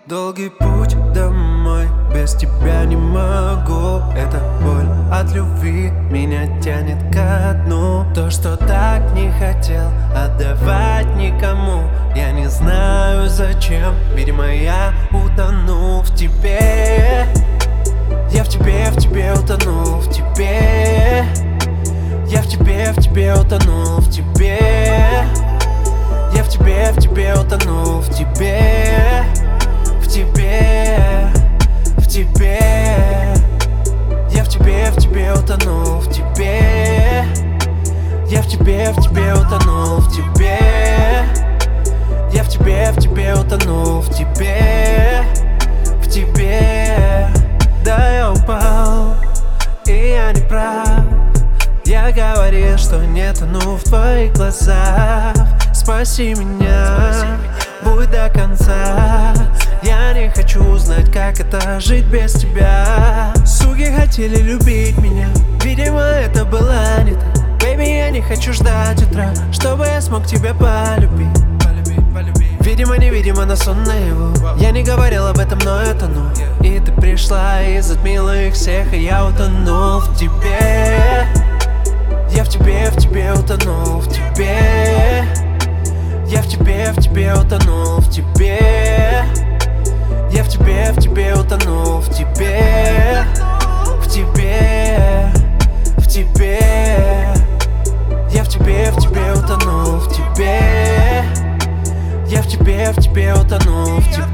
Долгий путь домой, без тебя не могу. Эта боль от любви меня тянет ко дну. То, что так не хотел отдавать никому, я не знаю зачем. Видимо, я утону в тебе. Я в тебе утону в тебе. Я в тебе утону в тебе. Я в тебе утону в тебе. В тебе, в тебе. Я в тебе утону в тебе. Я в тебе утону в тебе. Я в тебе утону в тебе. В тебе. Да, я упал, и я не прав. Я говорил, что не тону в твоих глазах. Спаси меня, будь до конца. Я не хочу знать, как это жить без тебя. Суки хотели любить меня, видимо, это было не так. Бэйби, я не хочу ждать утра, чтобы я смог тебя полюбить. Видимо, невидимо, но сон наяву. Я не говорил об этом, но я тону. И ты пришла и затмила их всех, и я утонул в тебе. Я в тебе утону в тебе. Я в тебе утону в тебе. Я в тебе утону в тебе. В тебе, в тебе. Я в тебе утону в тебе. Я в тебе утону в тебе.